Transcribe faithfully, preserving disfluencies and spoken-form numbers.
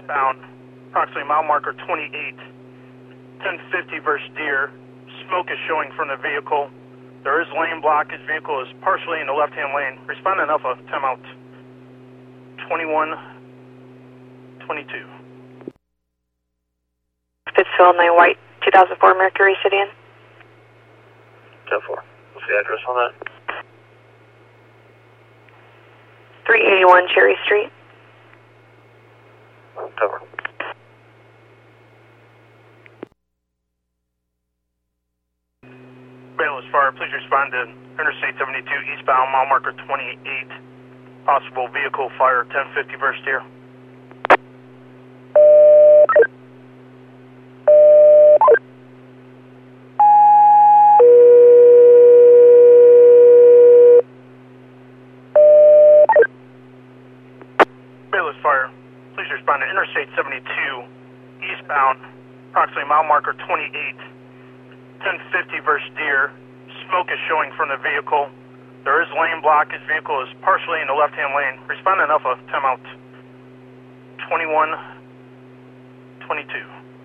eastbound, approximately mile marker twenty-eight, ten fifty versus Deer. Smoke is showing from the vehicle. There is lane blockage. Vehicle is partially in the left-hand lane. Responding Alpha, time out twenty-one twenty-two. Pittsfield nine White, two thousand four Mercury City Inn. ten four. What's the address on that? three eighty-one Cherry Street. Cover. Bayless Fire, please respond to Interstate seventy-two eastbound, mile marker twenty-eight. Possible vehicle fire, ten fifty versus Deer. Bayless Fire, please respond to Interstate seventy-two eastbound, approximately mile marker twenty-eight, ten fifty versus Deer. Smoke is showing from the vehicle. There is lane blockage. Vehicle is partially in the left-hand lane. Responding Alpha, time out twenty-one twenty-two.